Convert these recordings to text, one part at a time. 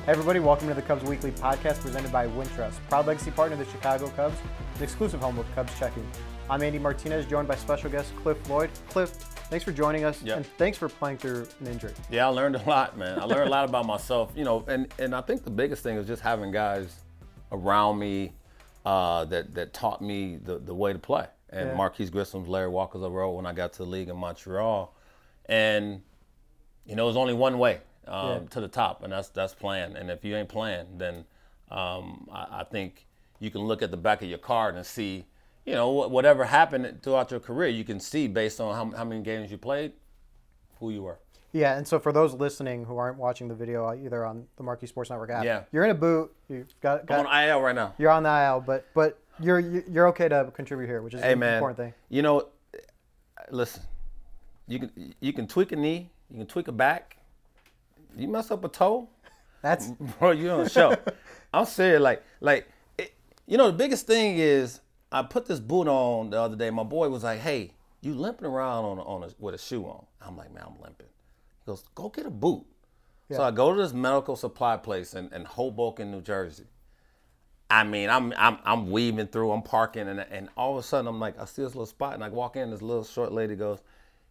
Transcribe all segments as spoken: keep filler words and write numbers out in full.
Hey everybody, welcome to the Cubs Weekly podcast presented by Wintrust, proud legacy partner of the Chicago Cubs, an exclusive home of Cubs checking. I'm Andy Martinez, joined by special guest Cliff Lloyd. Cliff, thanks for joining us, yep. and thanks for playing through an injury. Yeah, I learned a lot, man. I learned a lot about myself, you know, and, and I think the biggest thing is just having guys around me uh, that that taught me the, the way to play. And yeah. Marquise Grissom's, Larry Walker's a role when I got to the league in Montreal. And, you know, there's only one way. Um, yeah. to the top, and that's that's playing. And if you ain't playing, then um, I, I think you can look at the back of your card and see, you know, whatever happened throughout your career, you can see based on how, how many games you played, who you were. Yeah, and so for those listening who aren't watching the video either on the Marquee Sports Network app, yeah. you're in a boot. You've got, got I'm on I L right now. You're on the I L, but but you're you're okay to contribute here, which is hey, an man, important thing. You know, listen, you can you can tweak a knee, you can tweak a back. You mess up a toe, that's bro. You on the show. I'm serious. Like, like, it, you know, the biggest thing is I put this boot on the other day. My boy was like, "Hey, you limping around on a, on a, with a shoe on?" I'm like, "Man, I'm limping." He goes, "Go get a boot." Yeah. So I go to this medical supply place in, in Hoboken, New Jersey. I mean, I'm I'm I'm weaving through. I'm parking, and and all of a sudden, I'm like, I see this little spot, and I walk in. This little short lady goes,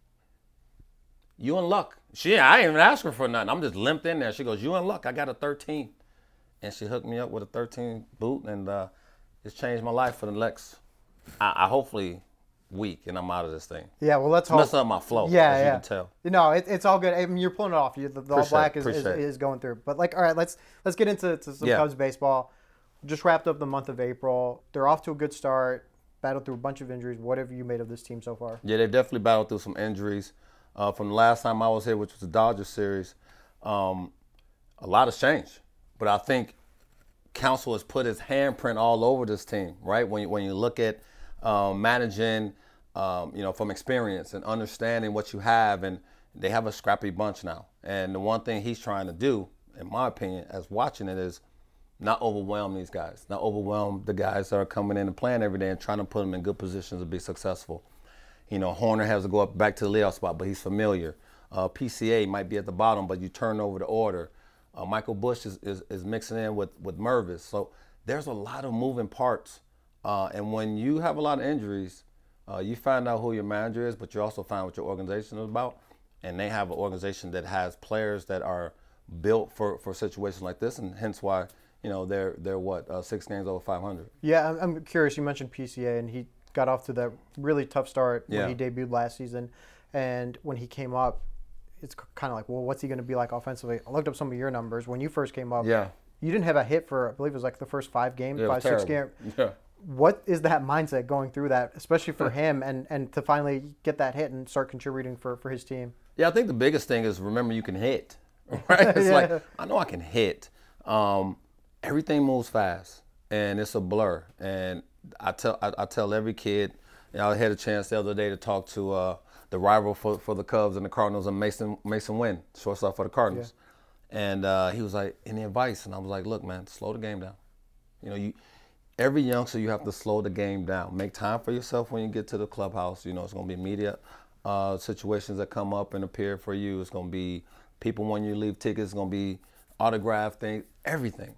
"You in luck." She, I didn't even ask her for nothing. I'm just limped in there. She goes, "You in luck. I got a thirteen." And she hooked me up with a thirteen boot, and uh, it's changed my life for the next, I, I hopefully, week, and I'm out of this thing. Yeah, well, let's it's hope. Messed up my flow, yeah, as yeah. you can tell. No, it, it's all good. I mean, you're pulling it off. You, the, the all black is, is, is going through. But, like, all right, let's let's get into to some yeah. Cubs baseball. Just wrapped up the month of April. They're off to a good start, battled through a bunch of injuries. What have you made of this team so far? Yeah, they've definitely battled through some injuries. Uh, from the last time I was here, which was the Dodgers series, um, a lot has changed. But I think Counsell has put his handprint all over this team, right? When you, when you look at um, managing, um, you know, from experience and understanding what you have, and they have a scrappy bunch now. And the one thing he's trying to do, in my opinion, as watching it, is not overwhelm these guys, not overwhelm the guys that are coming in and playing every day and trying to put them in good positions to be successful. You know, Horner has to go up back to the leadoff spot, but he's familiar. Uh, P C A might be at the bottom, but you turn over the order. Uh, Michael Busch is, is, is mixing in with, with Mervis. So there's a lot of moving parts. Uh, and when you have a lot of injuries, uh, you find out who your manager is, but you also find what your organization is about. And they have an organization that has players that are built for, for situations like this, and hence why, you know, they're, they're what, uh, six games over five hundred. Yeah, I'm, I'm curious. You mentioned P C A, and he got off to that really tough start yeah. when he debuted last season. And when he came up, it's kind of like, well, what's he going to be like offensively? I looked up some of your numbers. When you first came up, yeah. you didn't have a hit for, I believe it was like the first five games, yeah, five, six games. Yeah. What is that mindset going through that, especially for him, and, and to finally get that hit and start contributing for, for his team? Yeah, I think the biggest thing is remember you can hit, right? It's yeah. like, I know I can hit. Um, everything moves fast, and it's a blur. And I tell I, I tell every kid, you know, I had a chance the other day to talk to uh, the rival for, for the Cubs and the Cardinals, and Mason Mason Wynn, shortstop for the Cardinals. Yeah. And uh, he was like, any advice? And I was like, look, man, slow the game down. You know, you every youngster, you have to slow the game down. Make time for yourself when you get to the clubhouse. You know, it's going to be media uh, situations that come up and appear for you. It's going to be people when you leave tickets. It's going to be autograph things, everything.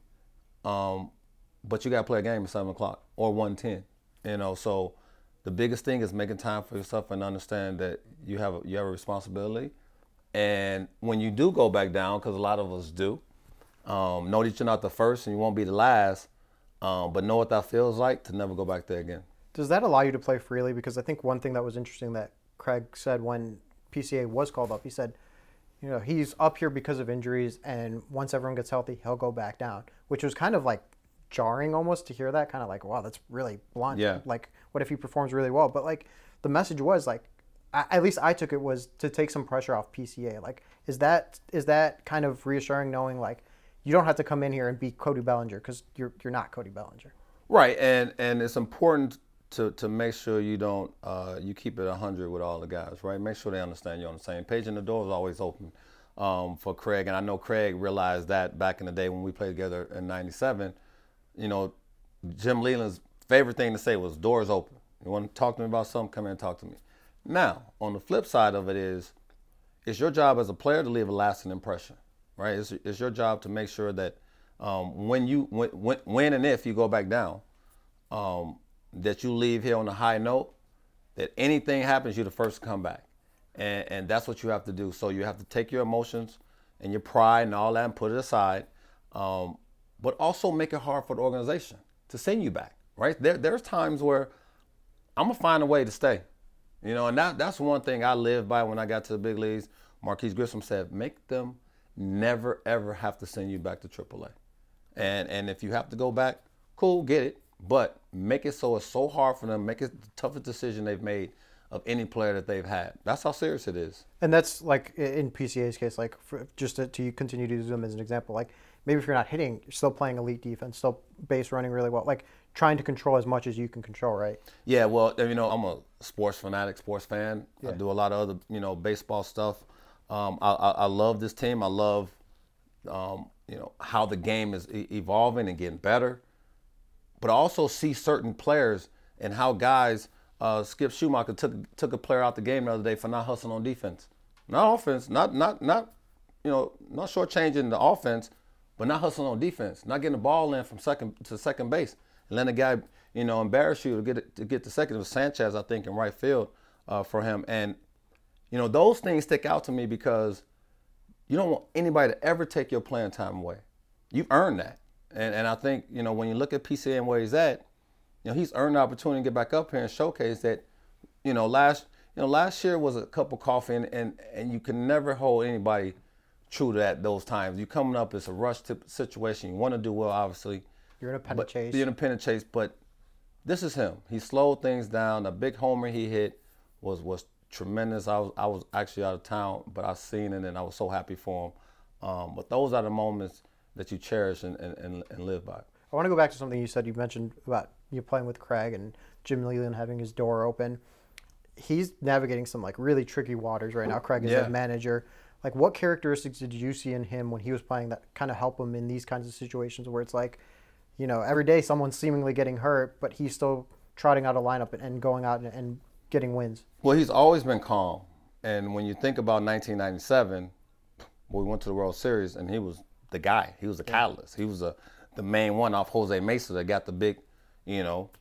Um, but you got to play a game at seven o'clock or one ten. You know, so the biggest thing is making time for yourself and understand that you have a, you have a responsibility. And when you do go back down, because a lot of us do, um, know that you're not the first and you won't be the last, um, but know what that feels like to never go back there again. Does that allow you to play freely? Because I think one thing that was interesting that Craig said when P C A was called up, he said, you know, he's up here because of injuries, and once everyone gets healthy, he'll go back down, which was kind of like jarring almost to hear that, kind of like, wow, that's really blunt. Yeah. Like, what if he performs really well? But like, the message was like, I, at least I took it was to take some pressure off P C A. Like, is that is that kind of reassuring, knowing like you don't have to come in here and be Cody Bellinger, because you're you're not Cody Bellinger. Right, and and it's important to to make sure you don't uh, you keep it one hundred with all the guys, right? Make sure they understand you're on the same page, and the door is always open um, for Craig. And I know Craig realized that back in the day when we played together in ninety-seven. You know, Jim Leland's favorite thing to say was, doors open. You want to talk to me about something, come in and talk to me. Now, on the flip side of it is, it's your job as a player to leave a lasting impression, right? It's, it's your job to make sure that um, when you when, when when and if you go back down, um, that you leave here on a high note, that anything happens, you're the first to come back. And, and that's what you have to do. So you have to take your emotions and your pride and all that and put it aside, um, but also make it hard for the organization to send you back, right? There, there's times where I'm going to find a way to stay, you know, and that, that's one thing I lived by when I got to the big leagues. Marquise Grissom said, make them never, ever have to send you back to triple A. And, and if you have to go back, cool, get it, but make it so it's so hard for them, make it the toughest decision they've made of any player that they've had. That's how serious it is. And that's like in P C A's case, like for, just to, to continue to use them as an example, like maybe if you're not hitting, you're still playing elite defense, still base running really well, like trying to control as much as you can control, right? Yeah, well, you know, I'm a sports fanatic, sports fan. Yeah. I do a lot of other, you know, baseball stuff. Um, I, I, I love this team. I love, um, you know, how the game is e- evolving and getting better. But I also see certain players and how guys. Uh, Skip Schumacher took took a player out the game the other day for not hustling on defense, not offense, not not not you know not shortchanging the offense, but not hustling on defense, not getting the ball in from second to second base, and letting the guy you know embarrass you to get it, to get the second. It was Sanchez, I think, in right field uh, for him, and you know those things stick out to me because you don't want anybody to ever take your playing time away. You've earned that, and and I think you know when you look at P C A and where he's at. You know, he's earned the opportunity to get back up here and showcase that, you know, last you know, last year was a cup of coffee and, and, and you can never hold anybody true to that those times. You're coming up, it's a rush type situation. You want to do well, obviously. You're in a pennant chase. You're in a pennant chase, but this is him. He slowed things down. The big homer he hit was was tremendous. I was I was actually out of town, but I seen it and I was so happy for him. Um, but those are the moments that you cherish and, and, and live by. I want to go back to something you said. You mentioned about you playing with Craig and Jim Leyland having his door open. He's navigating some like really tricky waters right now. Craig is Yeah. a manager. Like, what characteristics did you see in him when he was playing that kind of help him in these kinds of situations where it's like, you know, every day someone's seemingly getting hurt, but he's still trotting out a lineup and going out and, and getting wins? Well, he's always been calm. And when you think about nineteen ninety-seven, we went to the World Series, and he was the guy. He was the catalyst. He was a, the main one off Jose Mesa that got the big, you know,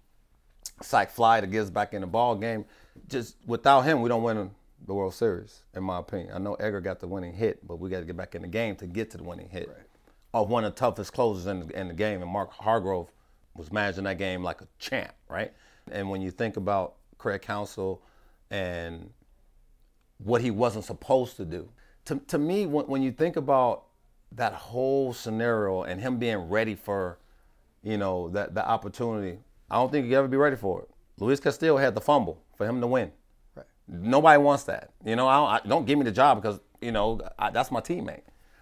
psych fly to get us back in the ball game. Just without him, we don't win the World Series, in my opinion. I know Edgar got the winning hit, but we got to get back in the game to get to the winning hit. Right. Of one of the toughest closers in the, in the game, and Mark Hargrove was managing that game like a champ, right? And when you think about Craig Counsell and what he wasn't supposed to do, to to me, when, when you think about that whole scenario and him being ready for, you know, that the opportunity, I don't think he'd ever be ready for it. Luis Castillo had the fumble for him to win. Right. Nobody wants that. You know, I don't, I, don't give me the job because, you know, I, that's my teammate.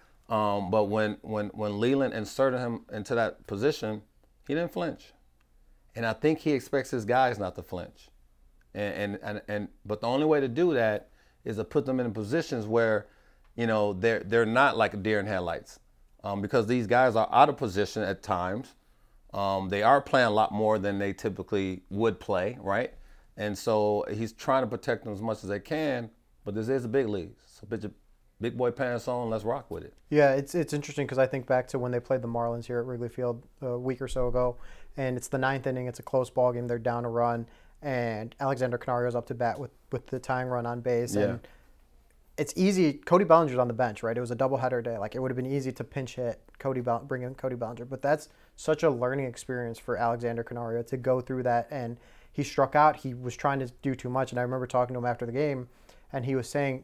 Um, but when, when, when Leland inserted him into that position, he didn't flinch. And I think he expects his guys not to flinch. And, and, and, and but the only way to do that is to put them in positions where, you know, they're, they're not like a deer in headlights. Um, because these guys are out of position at times. Um, they are playing a lot more than they typically would play, right? And so he's trying to protect them as much as they can, but this is a big league. So big, big boy pants on, let's rock with it. Yeah, it's it's interesting because I think back to when they played the Marlins here at Wrigley Field a week or so ago, and it's the ninth inning, it's a close ball game, they're down a run, and Alexander Canario's up to bat with, with the tying run on base. Yeah. And it's easy. Cody Bellinger's on the bench, right? It was a doubleheader day. Like, it would have been easy to pinch hit Cody Bell, bring in Cody Bellinger. But that's such a learning experience for Alexander Canario to go through that. And he struck out. He was trying to do too much. And I remember talking to him after the game, and he was saying,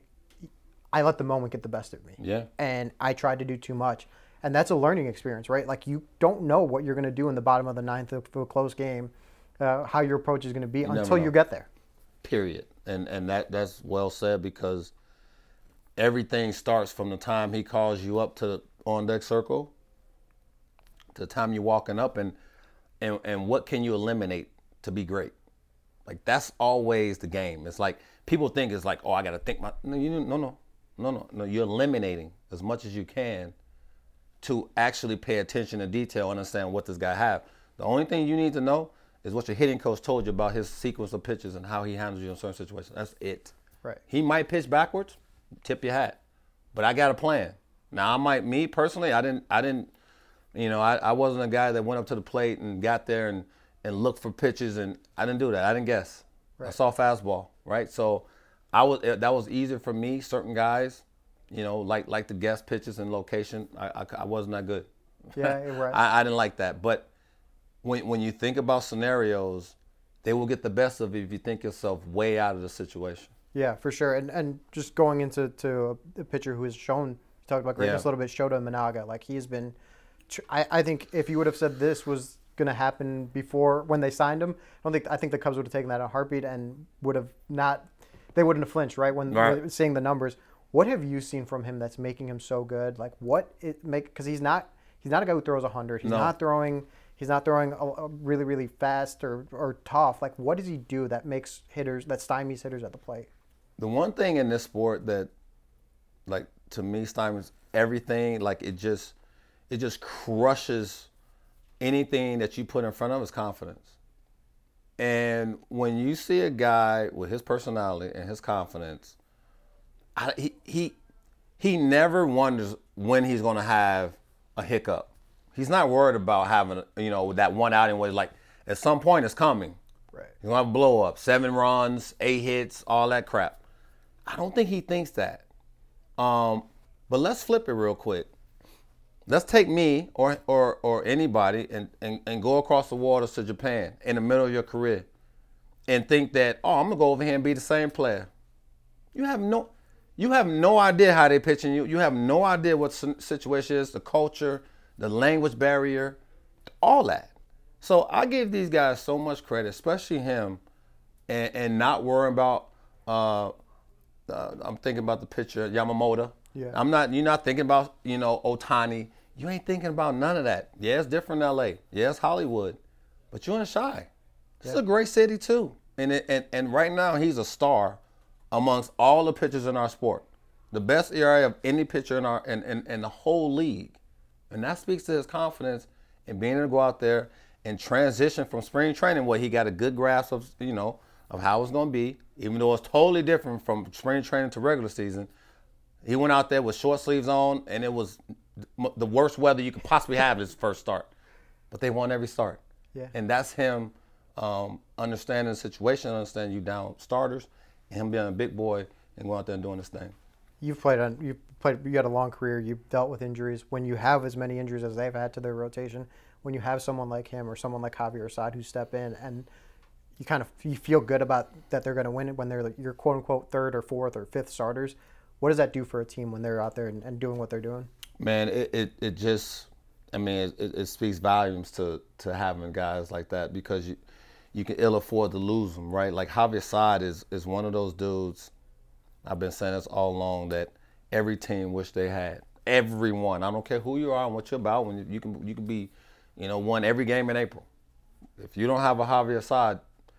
I let the moment get the best of me. Yeah. And I tried to do too much. And that's a learning experience, right? Like, you don't know what you're going to do in the bottom of the ninth of a close game, uh, how your approach is going to be You until you get there. Period. And and that that's well said, because everything starts from the time he calls you up to the on deck circle to the time you're walking up, and and and what can you eliminate to be great? Like, that's always the game. It's like people think it's like, oh, I got to think my no, you no no no no no. You're eliminating as much as you can to actually pay attention to detail, understand what this guy have. The only thing you need to know is what your hitting coach told you about his sequence of pitches and how he handles you in certain situations. That's it. Right. He might pitch backwards, tip your hat, but I got a plan. Now, I might, me personally, I didn't, I didn't You know, I, I wasn't a guy that went up to the plate and got there and, and looked for pitches, and I didn't do that. I didn't guess. Right. I saw fastball, right? So I was that was easier for me. Certain guys, you know, like like the guess pitches and location. I, I, I wasn't that good. Yeah, right. I, I didn't like that. But when when you think about scenarios, they will get the best of you if you think yourself way out of the situation. Yeah, for sure. And and just going into to a pitcher who has shown, you talked about greatness yeah. a little bit, Shota Managa. Like he's been, I, I think if you would have said this was going to happen before when they signed him, I don't think I think the Cubs would have taken that in a heartbeat and would have not, they wouldn't have flinched right when right. seeing the numbers. What have you seen from him that's making him so good? Like what it make because he's not he's not a guy who throws a hundred. He's no. not throwing. He's not throwing a, a really really fast or or tough. Like what does he do that makes hitters that stymies hitters at the plate? The one thing in this sport that, like, to me, stymies everything, like, it just, it just crushes anything that you put in front of is confidence. And when you see a guy with his personality and his confidence, I, he, he, he never wonders when he's going to have a hiccup. He's not worried about having, you know, that one outing where, like, at some point it's coming. Right. He's going to have a blow up, seven runs, eight hits, all that crap. I don't think he thinks that. Um, but let's flip it real quick. Let's take me or or or anybody and, and, and go across the waters to Japan in the middle of your career and think that, oh, I'm gonna go over here and be the same player. You have no you have no idea how they're pitching you. You have no idea what the situation is, the culture, the language barrier, all that. So I give these guys so much credit, especially him, and, and not worrying about uh, Uh, I'm thinking about the pitcher, Yamamoto. Yeah. I'm not. You're not thinking about, you know, Ohtani. You ain't thinking about none of that. Yeah, it's different in L A. Yeah, it's Hollywood, but you're in Chi. This yeah. is a great city too. And it, and and right now he's a star amongst all the pitchers in our sport. The best E R A of any pitcher in our in, in, in the whole league, and that speaks to his confidence in being able to go out there and transition from spring training where he got a good grasp of, you know, of how it's going to be, even though it's totally different from spring training to regular season. He went out there with short sleeves on, and it was the worst weather you could possibly have his first start. But they won every start. Yeah. And that's him um, understanding the situation, understanding you down starters, and him being a big boy and going out there and doing his thing. You've played on. You played. You had a long career. You've dealt with injuries. When you have as many injuries as they've had to their rotation, when you have someone like him or someone like Javier Assad who step in and you kind of you feel good about that they're going to win it when they're like your quote unquote third or fourth or fifth starters. What does that do for a team when they're out there and, and doing what they're doing? Man, it, it, it just, I mean, it, it speaks volumes to, to having guys like that because you you can ill afford to lose them, right? Like Javier Assad is is one of those dudes. I've been saying this all along that every team wish they had. Everyone. I don't care who you are and what you're about. When you can you can be, you know, won every game in April. If you don't have a Javier Assad,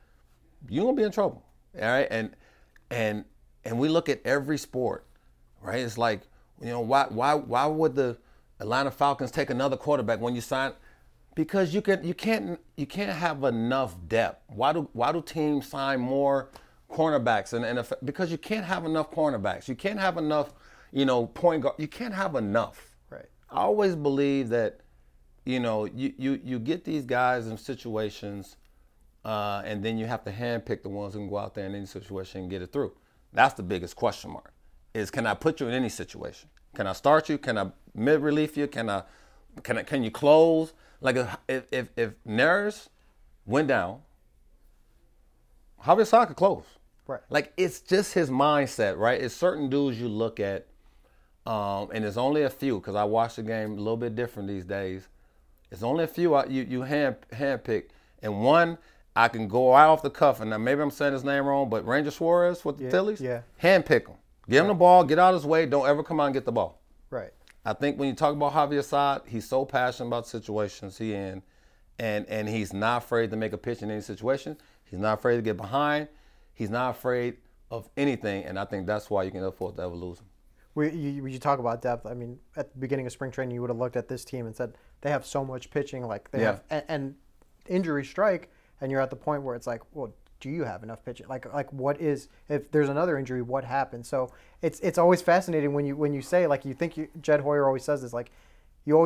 you're gonna be in trouble. All right. And and and we look at every sport, right? It's like, you know, why why why would the Atlanta Falcons take another quarterback when you sign? Because you can you can't you can't have enough depth. Why do why do teams sign more cornerbacks and, and because you can't have enough cornerbacks. You can't have enough, you know, point guard. You can't have enough. Right. I always believe that, you know, you you, you get these guys in situations, uh, and then you have to handpick the ones who can go out there in any situation and get it through. That's the biggest question mark. Is can I put you in any situation? Can I start you? Can I mid relief you? Can I can I, can you close? Like if if if Neris went down, Javier Assad could close. Right. Like it's just his mindset, right? It's certain dudes you look at, um, and there's only a few because I watch the game a little bit different these days. It's only a few I, you you hand hand pick, and one I can go right off the cuff, and now maybe I'm saying his name wrong, but Ranger Suarez with the yeah, Phillies, yeah, hand pick him, give him right. the ball, get out of his way, don't ever come out and get the ball. Right. I think when you talk about Javier Assad, he's so passionate about situations he in, and and he's not afraid to make a pitch in any situation. He's not afraid to get behind. He's not afraid of anything, and I think that's why you can afford to ever lose him. We, you, you talk about depth. I mean, at the beginning of spring training, you would have looked at this team and said they have so much pitching, like they yeah. have, and, and injuries strike, and you're at the point where it's like, well, do you have enough pitching? Like, like what is if there's another injury, what happens? So it's it's always fascinating when you when you say like you think you, Jed Hoyer always says this, like you always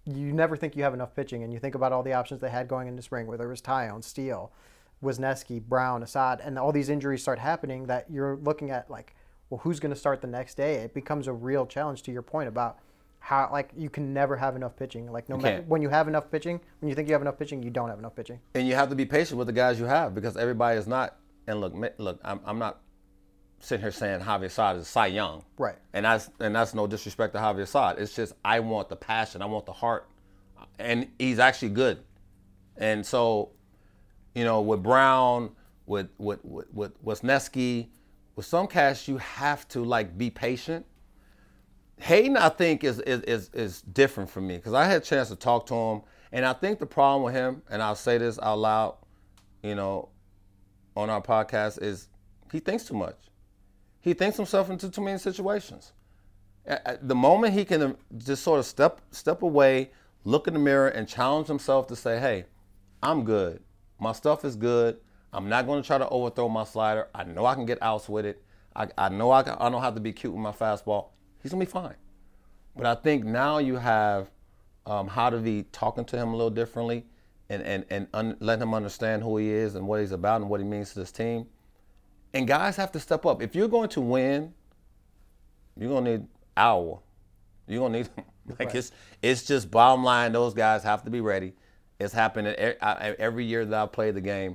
you never think you have enough pitching, and you think about all the options they had going into spring, where there was Tyone, Steele, Wisniewski, Brown, Assad, and all these injuries start happening that you're looking at like, well, who's going to start the next day? It becomes a real challenge to your point about how, like, you can never have enough pitching. Like, no You matter can't. when you have enough pitching, when you think you have enough pitching, you don't have enough pitching. And you have to be patient with the guys you have because everybody is not. And look, ma- look, I'm, I'm not sitting here saying Javier Assad is Cy Young. Right. And that's and that's no disrespect to Javier Assad. It's just I want the passion, I want the heart, and he's actually good. And so, you know, with Brown, with with with, with Wisniewski, with some cats, you have to like be patient. Hayden, I think, is is is, is different for me because I had a chance to talk to him, and I think the problem with him, and I'll say this out loud, you know, on our podcast, is he thinks too much. He thinks himself into too many situations. At the moment he can just sort of step step away, look in the mirror, and challenge himself to say, hey, I'm good. My stuff is good. I'm not going to try to overthrow my slider. I know I can get outs with it. I, I know I, can, I don't have to be cute with my fastball. He's going to be fine. But I think now you have um, Hadavi talking to him a little differently and, and, and un, letting him understand who he is and what he's about and what he means to this team. And guys have to step up. If you're going to win, you're going to need hour. You're going to need like right. it's it's just bottom line. Those guys have to be ready. It's happened every year that I played the game.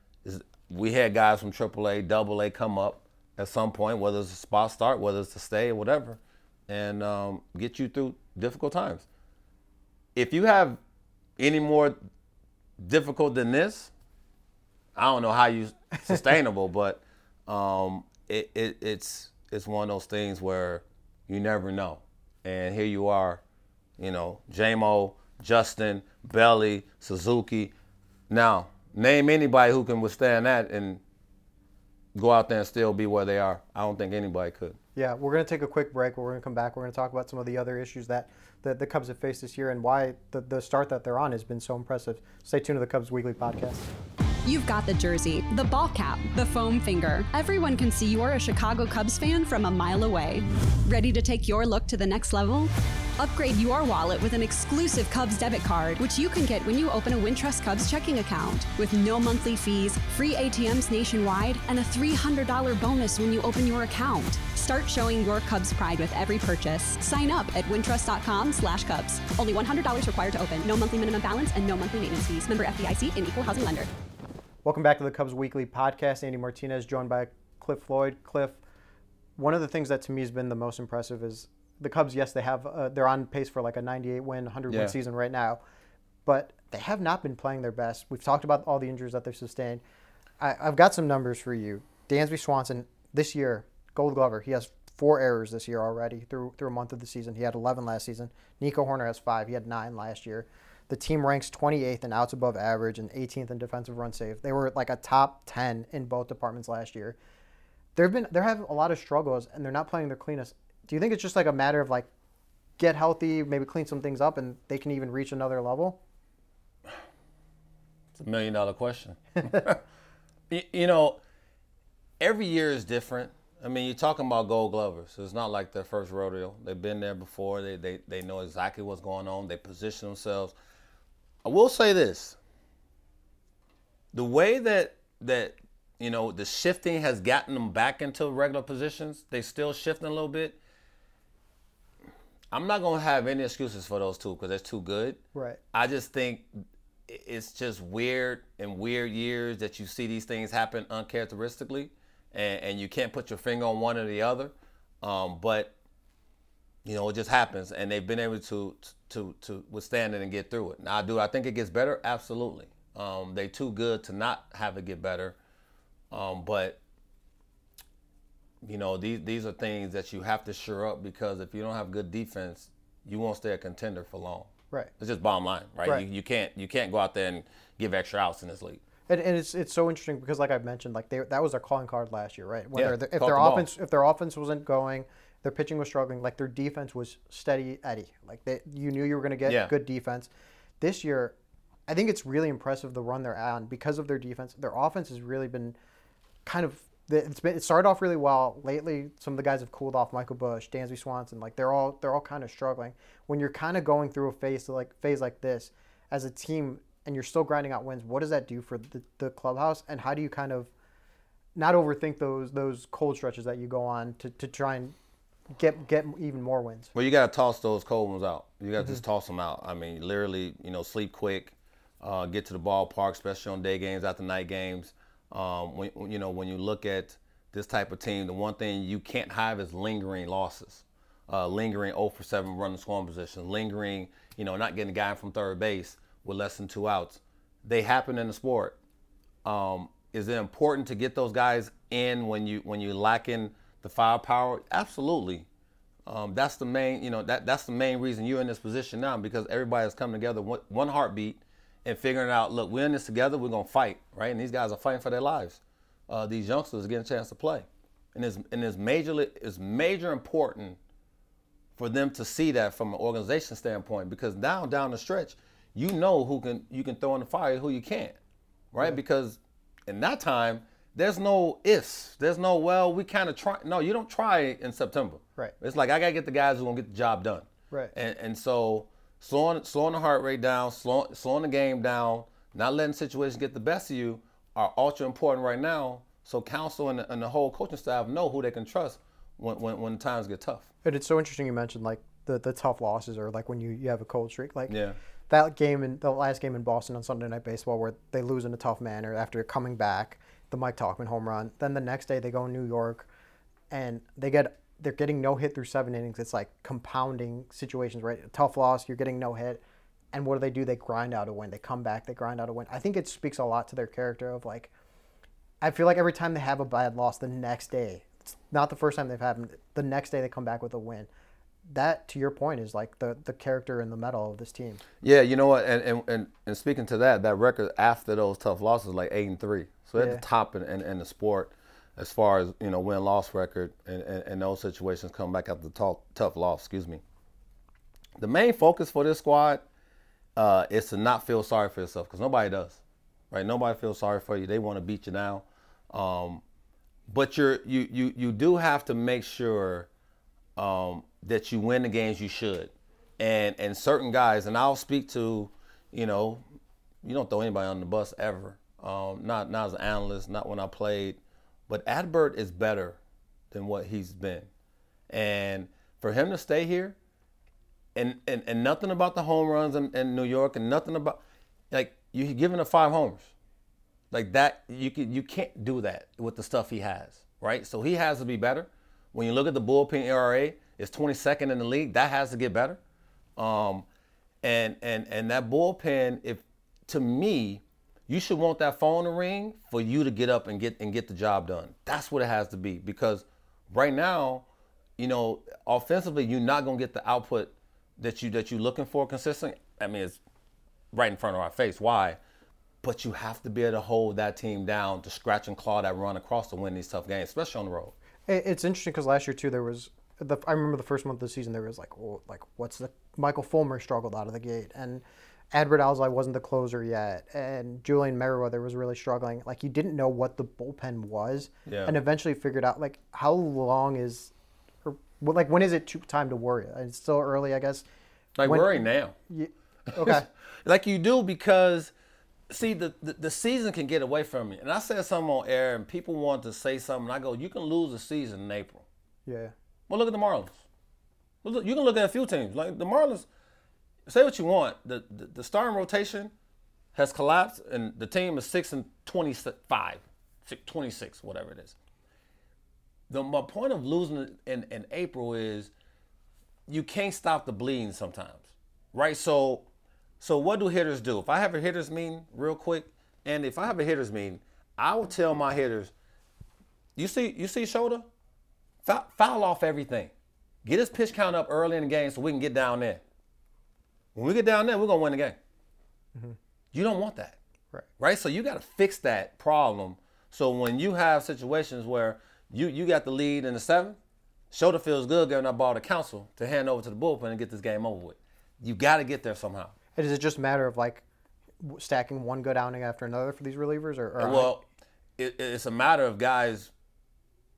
We had guys from triple A, double A come up at some point, whether it's a spot start, whether it's to stay, or whatever, and um, get you through difficult times. If you have any more difficult than this, I don't know how you sustainable, but um, it, it, it's it's one of those things where you never know. And here you are, you know, J-Mo, Justin, Belly, Suzuki. Now, name anybody who can withstand that and go out there and still be where they are. I don't think anybody could. Yeah, we're going to take a quick break. We're going to come back. We're going to talk about some of the other issues that the, the Cubs have faced this year and why the, the start that they're on has been so impressive. Stay tuned to the Cubs Weekly Podcast. You've got the jersey, the ball cap, the foam finger. Everyone can see you're a Chicago Cubs fan from a mile away. Ready to take your look to the next level? Upgrade your wallet with an exclusive Cubs debit card, which you can get when you open a Wintrust Cubs checking account. With no monthly fees, free A T Ms nationwide, and a three hundred dollars bonus when you open your account. Start showing your Cubs pride with every purchase. Sign up at wintrust.com slash Cubs. Only one hundred dollars required to open. No monthly minimum balance and no monthly maintenance fees. Member F D I C and equal housing lender. Welcome back to the Cubs Weekly Podcast. Andy Martinez joined by Cliff Floyd. Cliff, one of the things that to me has been the most impressive is the Cubs, yes, they have uh, they're on pace for like a ninety-eight win, one hundred win yeah. season right now, but they have not been playing their best. We've talked about all the injuries that they've sustained. I, I've got some numbers for you. Dansby Swanson, this year, Gold Glover, he has four errors this year already through through a month of the season. He had eleven last season. Nico Horner has five. He had nine last year. The team ranks twenty-eighth in outs above average and eighteenth in defensive run saved. They were like a top ten in both departments last year. There've been there have a lot of struggles, and they're not playing their cleanest. Do you think it's just like a matter of like get healthy, maybe clean some things up, and they can even reach another level? It's a million dollar question. You know, every year is different. I mean, you're talking about Gold Glovers. So it's not like their first rodeo. They've been there before. They they they know exactly what's going on. They position themselves. I will say this. The way that that you know the shifting has gotten them back into regular positions, they still shifting a little bit. I'm not gonna have any excuses for those two because they're too good. Right. I just think it's just weird in weird years that you see these things happen uncharacteristically, and, and you can't put your finger on one or the other. Um, but you know, it just happens, and they've been able to to to withstand it and get through it. Now, do I think it gets better? Absolutely. Um, they're too good to not have it get better. Um, but you know, these these are things that you have to shore up because if you don't have good defense, you won't stay a contender for long. Right. It's just bottom line, right? Right. You, you can't you can't go out there and give extra outs in this league. And, and it's it's so interesting because, like I've mentioned, like they, that was their calling card last year, right? Yeah, Whether if caught their the offense ball. if their offense wasn't going, their pitching was struggling. Like their defense was steady Eddie. Like they, you knew you were going to get Yeah. good defense. This year, I think it's really impressive the run they're on because of their defense. Their offense has really been kind of it's been it started off really well. Lately, some of the guys have cooled off. Michael Bush, Dansby Swanson, like they're all they're all kind of struggling. When you're kind of going through a phase like phase like this as a team, and you're still grinding out wins, what does that do for the, the clubhouse? And how do you kind of not overthink those those cold stretches that you go on to, to try and get get even more wins? Well, you got to toss those cold ones out. You got to mm-hmm. just toss them out. I mean, literally, you know, sleep quick, uh, get to the ballpark, especially on day games, after night games. Um, when you know when you look at this type of team, the one thing you can't have is lingering losses, uh, lingering oh for seven running scoring position, lingering, you know, not getting a guy from third base with less than two outs. They happen in the sport. Um, is it important to get those guys in when you when you're lacking the firepower? Absolutely. Um, that's the main, you know, that that's the main reason you're in this position now, because everybody has come together one, one heartbeat and figuring out, look, we're in this together, we're gonna fight, right? And these guys are fighting for their lives. Uh, these youngsters are getting a chance to play, and it's and it's majorly it's major important for them to see that from an organization standpoint, because now down the stretch, you know who can you can throw in the fire, who you can't, right? Yeah. Because in that time, there's no ifs. There's no, well, we kind of try. No, you don't try in September. Right. It's like, I got to get the guys who are going to get the job done. Right. And and so slowing, slowing the heart rate down, slow, slowing the game down, not letting situations get the best of you are ultra important right now. So council and the, and the whole coaching staff know who they can trust when, when, when times get tough. But it's so interesting you mentioned, like, the, the tough losses, or like when you, you have a cold streak. Like, yeah. that game, in the last game in Boston on Sunday Night Baseball, where they lose in a tough manner after coming back, the Mike Tauchman home run. Then the next day they go in New York, and they get they're getting no hit through seven innings. It's like compounding situations, right? A tough loss, you're getting no hit, and what do they do? They grind out a win. They come back, they grind out a win. I think it speaks a lot to their character of, like, I feel like every time they have a bad loss, the next day, it's not the first time they've had them, the next day they come back with a win. That, to your point, is like the, the character and the mettle of this team. Yeah, you know what? And, and and and speaking to that, that record after those tough losses, like eight and three. So they're Yeah. at the top in, in, in the sport as far as, you know, win-loss record, and, and, and those situations come back after the tough, tough loss. Excuse me. The main focus for this squad uh, is to not feel sorry for yourself, because nobody does, right? Nobody feels sorry for you. They want to beat you now, um, but you're you you you do have to make sure um, that you win the games you should, and and certain guys. And I'll speak to, you know, you don't throw anybody on the bus ever. Um, not not as an analyst, not when I played, but Adbert is better than what he's been, and for him to stay here, and and, and nothing about the home runs in, in New York, and nothing about, like, you're giving him five homers, like that. You can you can't do that with the stuff he has, right? So he has to be better. When you look at the bullpen E R A, it's twenty-second in the league. That has to get better, um, and and and that bullpen, if to me. You should want that phone to ring for you to get up and get and get the job done. That's what it has to be, because right now, you know, offensively, you're not gonna get the output that you that you're looking for consistently. I mean, it's right in front of our face. Why? But you have to be able to hold that team down to scratch and claw that run across to win these tough games, especially on the road. It's interesting because last year too, there was the I remember the first month of the season there was like, well, like what's the Michael Fulmer struggled out of the gate, and Adbert Alzolay wasn't the closer yet, and Julian Merriweather was really struggling. Like, you didn't know what the bullpen was, yeah. and eventually figured out, like, how long is, or like, when is it too, time to worry? It's still early, I guess. Like, when, worry now. You, okay. Like you do, because, see, the, the the season can get away from you. And I said something on air, and people want to say something, and I go, you can lose a season in April. Yeah. Well, look at the Marlins. You can look at a few teams. Like, the Marlins, say what you want, the, the the starting rotation has collapsed, and the team is six and twenty-five, twenty-six, whatever it is. The my point of losing it in, in April is you can't stop the bleeding sometimes, right? So, so what do hitters do? If I have a hitters meeting real quick, and if I have a hitters meeting, I will tell my hitters, you see, you see Shota, foul, foul off everything, get his pitch count up early in the game so we can get down there. When we get down there, we're going to win the game. Mm-hmm. You don't want that. Right. Right? So you got to fix that problem. So when you have situations where you, you got the lead in the seventh, Shota feels good giving that ball to Counsell to hand over to the bullpen and get this game over with. You got to get there somehow. And is it just a matter of, like, stacking one good outing after another for these relievers? or, or Well, it, it's a matter of guys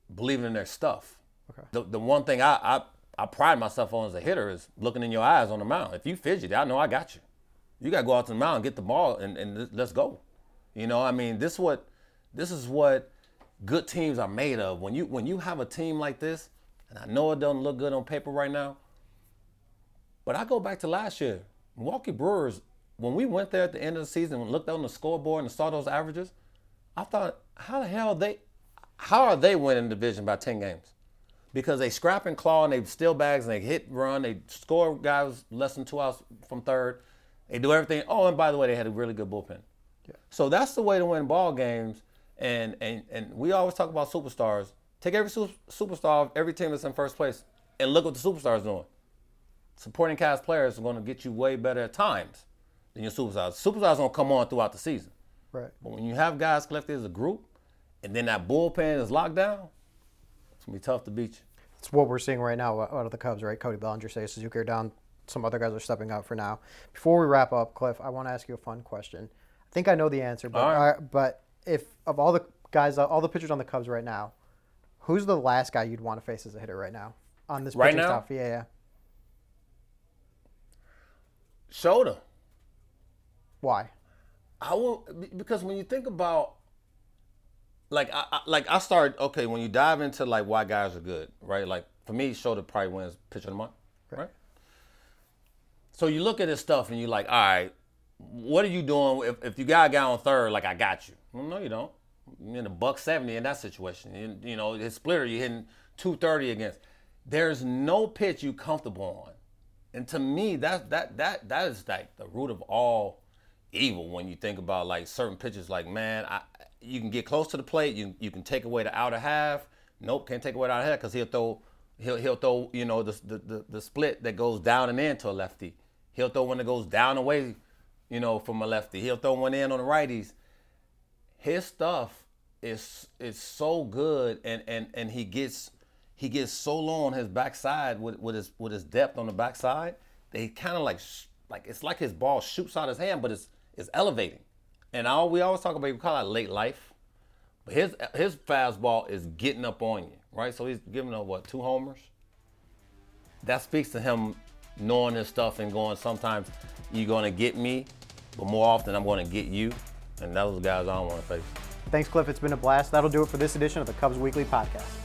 believing in their stuff. Okay. The the one thing I, I I pride myself on as a hitter is looking in your eyes on the mound. If you fidget, I know I got you. You got to go out to the mound, get the ball, and, and let's go. You know, I mean, this what this is what good teams are made of. When you when you have a team like this, and I know it doesn't look good on paper right now, but I go back to last year. Milwaukee Brewers, when we went there at the end of the season and looked on the scoreboard and saw those averages, I thought, how the hell are they, how are they winning the division by ten games? Because they scrap and claw and they steal bags and they hit run, they score guys less than two outs from third. They do everything. Oh, and by the way, they had a really good bullpen. Yeah. So that's the way to win ball games. And and and we always talk about superstars. Take every su- superstar of every team that's in first place and look what the superstars doing. Supporting cast players are going to get you way better at times than your superstars. Superstars don't come on throughout the season. Right. But when you have guys collected as a group, and then that bullpen is locked down, it's gonna be tough to beat you. It's what we're seeing right now out of the Cubs, right? Cody Bellinger, Seiya Suzuki are down. Some other guys are stepping up for now. Before we wrap up, Cliff, I want to ask you a fun question. I think I know the answer, but right. I, but if of all the guys, all the pitchers on the Cubs right now, who's the last guy you'd want to face as a hitter right now on this right pitching now? staff? Yeah, yeah. Shota. Why? I will because when you think about like I, I like I start okay when you dive into like why guys are good, right? Like for me, Shota probably wins pitcher of the month, right? right? So you look at his stuff and you're like, all right, what are you doing if, if you got a guy on third? Like I got you. Well, no, you don't. You're in a buck seventy in that situation. You, you know his splitter, you're hitting two thirty against. There's no pitch you comfortable on, and to me, that that that that is like the root of all evil when you think about like certain pitches. Like man, I, you can get close to the plate, you you can take away the outer half. Nope, can't take away the outer half because he'll throw he'll he'll throw you know the, the the the split that goes down and in to a lefty. He'll throw one that goes down away, you know, from a lefty. He'll throw one in on the righties. His stuff is is so good, and and and he gets he gets so low on his backside with with his with his depth on the backside that he kind of like like it's like his ball shoots out his hand, but it's it's elevating. And all we always talk about, we call it late life, but his his fastball is getting up on you, right? So he's giving up what two homers. That speaks to him knowing his stuff and going, sometimes you're going to get me, but more often I'm going to get you. And those guys I don't want to face. Thanks, Cliff. It's been a blast. That'll do it for this edition of the Cubs Weekly Podcast.